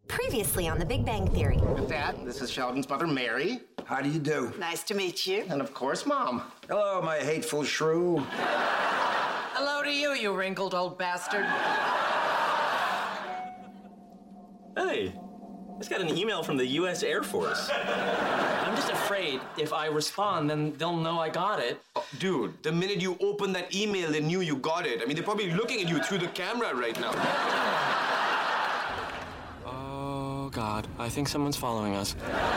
Previously on The Big Bang Theory. Dad, this is Sheldon's mother, Mary. How do you do? Nice to meet you. And of course, Mom. Hello, my hateful shrew. Hello to you, you wrinkled old bastard. Hey, I just got an email from the U.S. Air Force. I'm just afraid if I respond, then they'll know I got it. Oh, dude, the minute you opened that email, they knew you got it. I mean, they're probably looking at you through the camera right now. Oh, God. I think someone's following us.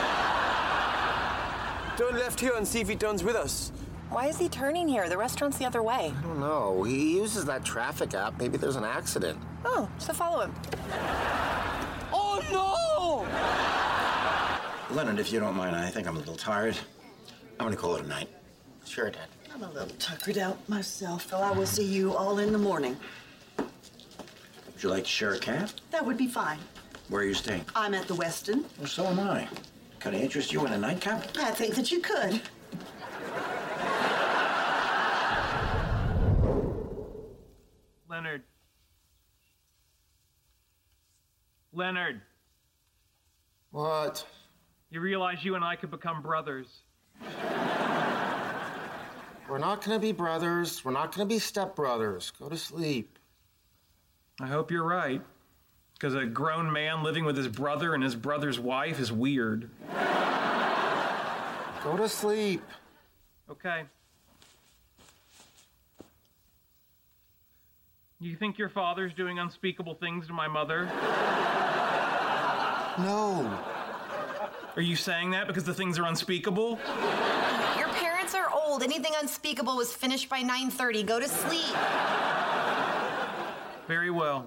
Turn left here and see if he turns with us. Why is he turning here? The restaurant's the other way. I don't know. He uses that traffic app. Maybe there's an accident. Oh, so follow him. Oh, no! Leonard, if you don't mind, I think I'm a little tired. I'm gonna call it a night. Sure, Dad. I'm a little tuckered out myself, so I will see you all in the morning. Would you like to share a cab? That would be fine. Where are you staying? I'm at the Westin. Well, so am I. Can I interest you in a nightcap? I think that you could. Leonard. Leonard, What? you realize you and I could become brothers. We're not gonna be brothers. We're not gonna be stepbrothers. Go to sleep. I hope you're right, because a grown man living with his brother and his brother's wife is weird. Go to sleep. Okay. You think your father's doing unspeakable things to my mother? No. Are you saying that because the things are unspeakable? Your parents are old. Anything unspeakable was finished by 9:30. Go to sleep. Very well.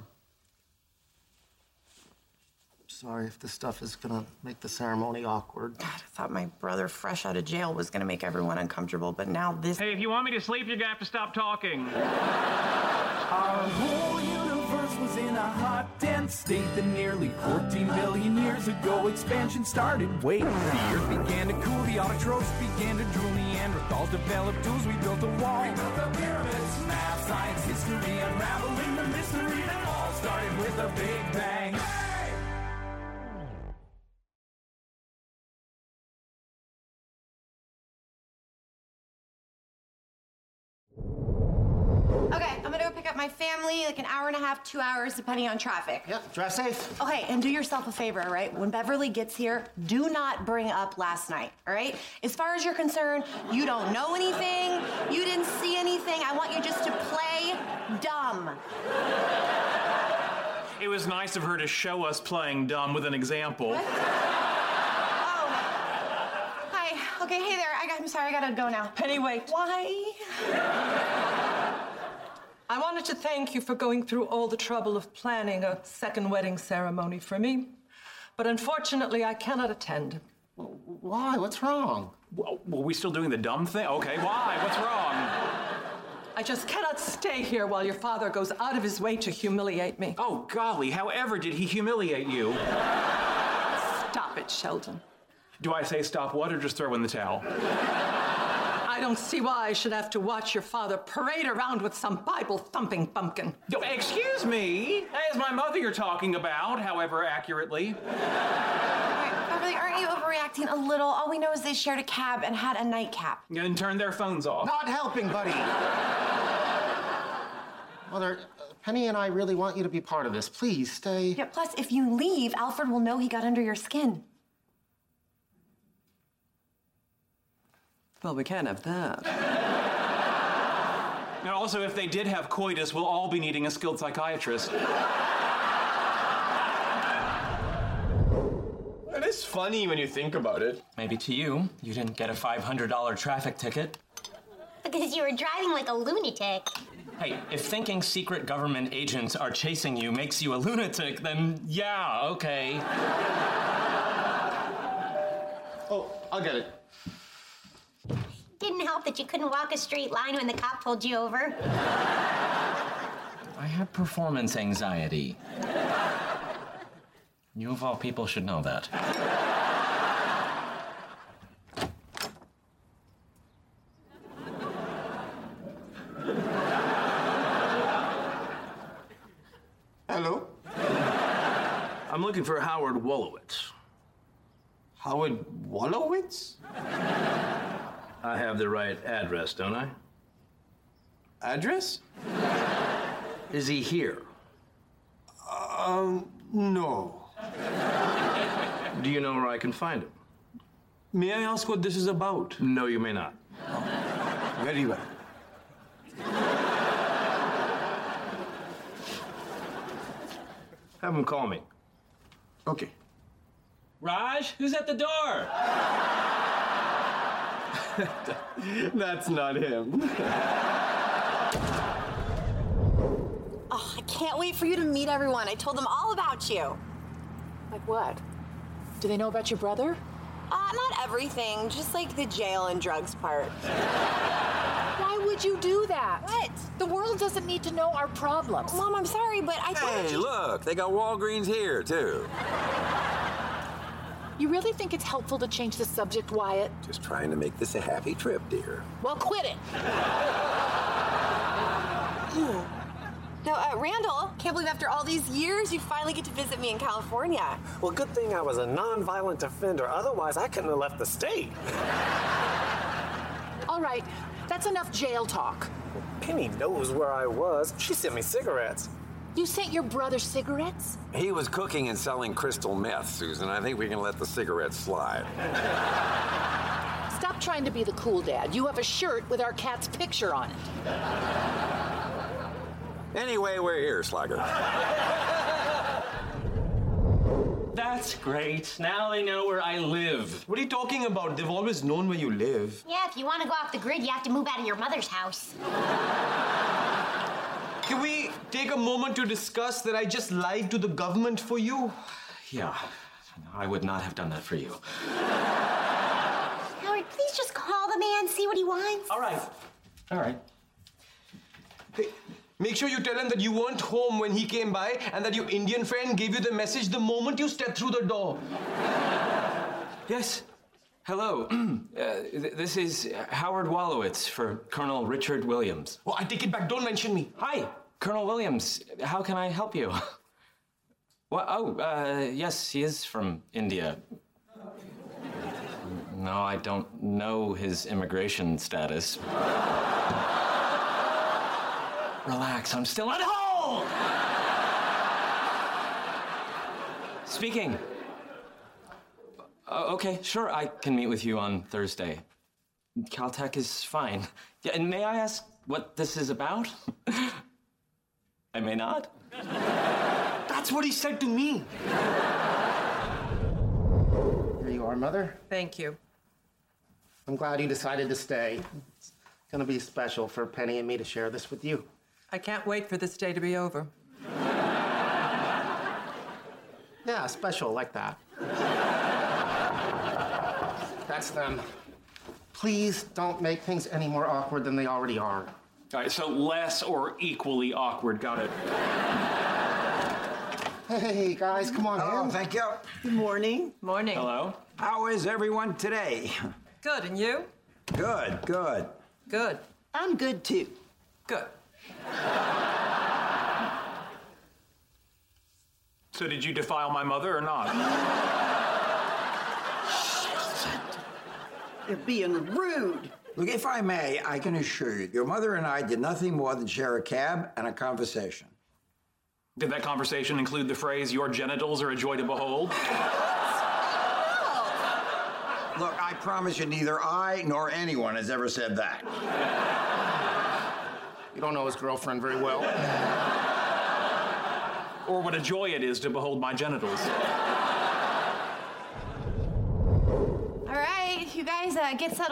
Sorry if this stuff is gonna make the ceremony awkward. God, I thought my brother fresh out of jail was gonna make everyone uncomfortable, but now this... Hey, if you want me to sleep, you're gonna have to stop talking. Our whole universe was in a hot, dense state that nearly 14 billion years ago expansion started. Wait, the earth began to cool, the autotrophs began to drool, Neanderthals developed tools, we built a wall. We built the pyramids, math, science, history, unraveling the mystery that all started with a Big Bang. Okay, I'm gonna go pick up my family, like an hour and a half, 2 hours, depending on traffic. Yep, drive safe. Okay, and do yourself a favor, all right? When Beverly gets here, do not bring up last night, all right? As far as you're concerned, you don't know anything, you didn't see anything. I want you just to play dumb. It was nice of her to show us playing dumb with an example. What? Oh. Hi. Okay, hey there. I'm sorry, I gotta go now. Penny, wait. Why? I wanted to thank you for going through all the trouble of planning a second wedding ceremony for me, but unfortunately, I cannot attend. Why? What's wrong? Well, were we still doing the dumb thing? Okay, why? What's wrong? I just cannot stay here while your father goes out of his way to humiliate me. Oh, golly, however did he humiliate you? Stop it, Sheldon. Do I say stop what or just throw in the towel? I don't see why I should have to watch your father parade around with some Bible-thumping bumpkin. Yo, excuse me? That is my mother you're talking about, however accurately. Beverly, aren't you overreacting a little? All we know is they shared a cab and had a nightcap. And turn their phones off. Not helping, buddy. Mother, Penny and I really want you to be part of this. Please, stay. Yeah, plus, if you leave, Alfred will know he got under your skin. Well, we can't have that. And also, if they did have coitus, we'll all be needing a skilled psychiatrist. It is funny when you think about it. Maybe to you, you didn't get a $500 traffic ticket. Because you were driving like a lunatic. Hey, if thinking secret government agents are chasing you makes you a lunatic, then yeah, okay. Oh, I'll get it. Didn't help that you couldn't walk a straight line when the cop pulled you over. I have performance anxiety. You of all people should know that. Hello? I'm looking looking for Howard Wolowitz. Howard Wolowitz? I have the right address, don't I? Address? Is he here? No. Do you know where I can find him? May I ask what this is about? No, you may not. Very well. Have him call me. Okay. Raj, who's at the door? That's not him. Oh, I can't wait for you to meet everyone. I told them all about you. Like what? Do they know about your brother? Not everything, just like the jail and drugs part. Why would you do that? What? The world doesn't need to know our problems. Mom, I'm sorry, but I told Hey, you. look, they got Walgreens here, too. You really think it's helpful to change the subject, Wyatt? Just trying to make this a happy trip, dear. Well, quit it. No, Randall, can't believe after all these years you finally get to visit me in California. Well, good thing I was a non-violent offender. Otherwise, I couldn't have left the state. All right, that's enough jail talk. Penny knows where I was. She sent me cigarettes. You sent your brother cigarettes? He was cooking and selling crystal meth, Susan. I think we can let the cigarettes slide. Stop trying to be the cool dad. You have a shirt with our cat's picture on it. Anyway, we're here, Slugger. That's great. Now they know where I live. What are you talking about? They've always known where you live. Yeah, if you want to go off the grid, you have to move out of your mother's house. Can we take a moment to discuss that I just lied to the government for you? Yeah, I would not have done that for you. Howard, please just call the man, see what he wants. All right. All right. Hey, make sure you tell him that you weren't home when he came by and that your Indian friend gave you the message the moment you stepped through the door. Yes. Hello. This is Howard Wolowitz for Colonel Richard Williams. Oh, I take it back. Don't mention me. Hi, Colonel Williams. How can I help you? Well, yes, he is from India. No, I don't know his immigration status. Relax, I'm still at home! Speaking. Okay, sure, I can meet with you on Thursday. Caltech is fine. Yeah, and may I ask what this is about? I may not. That's what he said to me. Here you are, Mother. Thank you. I'm glad you decided to stay. It's gonna be special for Penny and me to share this with you. I can't wait for this day to be over. Yeah, special like that. That's them. Please don't make things any more awkward than they already are. All right, so less or equally awkward. Got it. Hey, guys, come on Oh, in. thank you. Good morning. Morning. Hello? How is everyone today? Good, and you? Good, good. Good. I'm good too. Good. So did you defile my mother or not? You're being rude. Look, if I may, I can assure you, your mother and I did nothing more than share a cab and a conversation. Did that conversation include the phrase, your genitals are a joy to behold? Look, I promise you, neither I nor anyone has ever said that. You don't know his girlfriend very well. Or what a joy it is to behold my genitals. All right, you guys get settled.